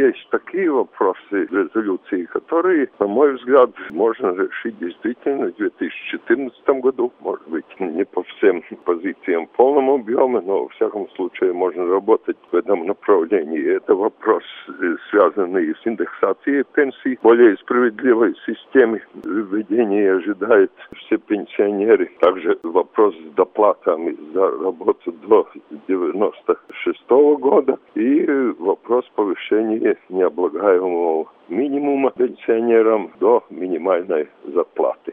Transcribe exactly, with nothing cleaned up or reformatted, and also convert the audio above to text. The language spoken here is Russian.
есть такие вопросы резолюции, которые, на мой взгляд, можно решить действительно в две тысячи четырнадцатом году. Может быть, не по всем позициям в полном объеме, но, во всяком случае, можно работать в этом направлении. Это вопрос, связанный с индексацией пенсий, более справедливой системы введения ожидают все пенсионеры. Также вопрос с доплатами за работу до девяносто шестого года и вопрос повышения необлагаемого минимума пенсионерам до минимальной зарплаты.